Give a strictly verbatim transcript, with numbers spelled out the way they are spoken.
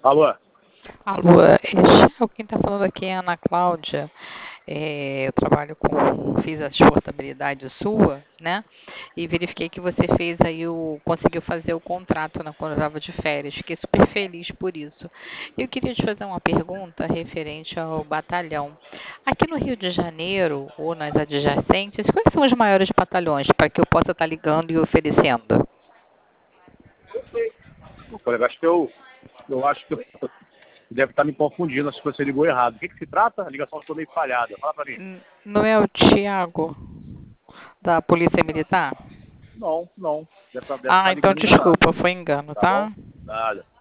Alô? Alô, é, Shell, quem está falando aqui é a Ana Cláudia. É, eu trabalho com, fiz a exportabilidade sua, né? E verifiquei que você fez aí o, conseguiu fazer o contrato na, quando eu estava de férias. Fiquei super feliz por isso. Eu queria te fazer uma pergunta referente ao batalhão. Aqui no Rio de Janeiro, ou nas adjacentes, quais são os maiores batalhões para que eu possa estar ligando e oferecendo? Ô, colega, acho que eu, eu acho que eu deve estar me confundindo, acho que você ligou errado. O que, que se trata? A ligação ficou meio falhada. Fala pra mim. N- Não é o Tiago da Polícia Militar? Não, não. Deve estar, deve Ah, estar então ligando enganado. desculpa, foi engano, Tá bom? tá? Nada.